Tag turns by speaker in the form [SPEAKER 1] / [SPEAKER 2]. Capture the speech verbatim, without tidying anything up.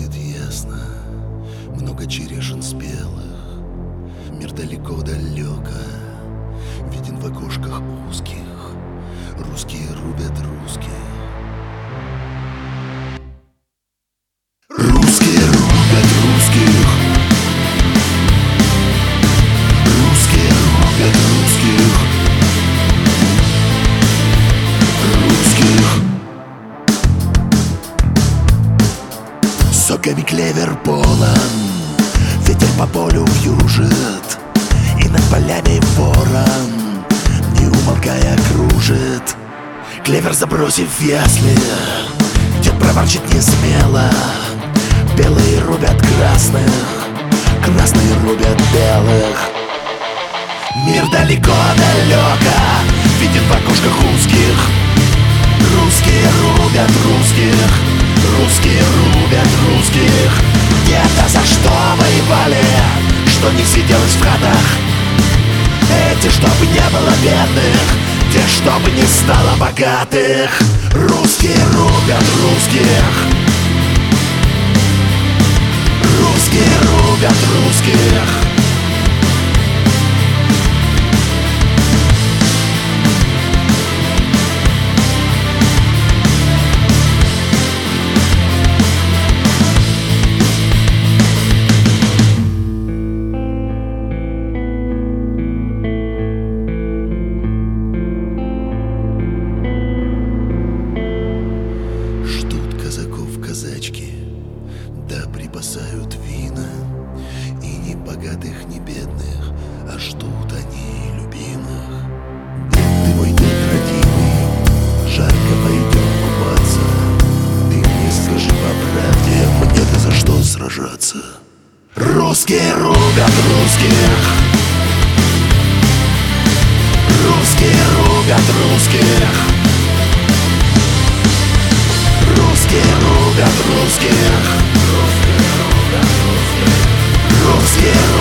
[SPEAKER 1] будет ясно, много черешен спелых, мир далеко-далеко виден в окошках узких. Русские рубят русских. Русские рубят русских. Русские рубят русских. Русских. Соками клевер полон, ветер по полю вьюжит, и над полями ворон, не умолкая, кружит. Клевер забросив ясли, дед проворчит несмело: белые рубят красных, красные рубят белых. Мир далеко-далеко виден в окошках узких. Русские рубят русских, русские рубят русских. Где-то за что воевали, что не сиделось в хатах. Эти, чтобы не было бедных, те, чтобы не стало богатых. Русские рубят русских. Русские рубят русских. Казачки, да припасают вина, и ни богатых, ни бедных, а ждут они любимых. Ты мой дед родимый, жарко пойдем купаться. Ты мне скажи по правде, мне-то за что сражаться? Русские рубят русских. Русские рубят русских. Русские рубят русских. Русские рубят русских. Русские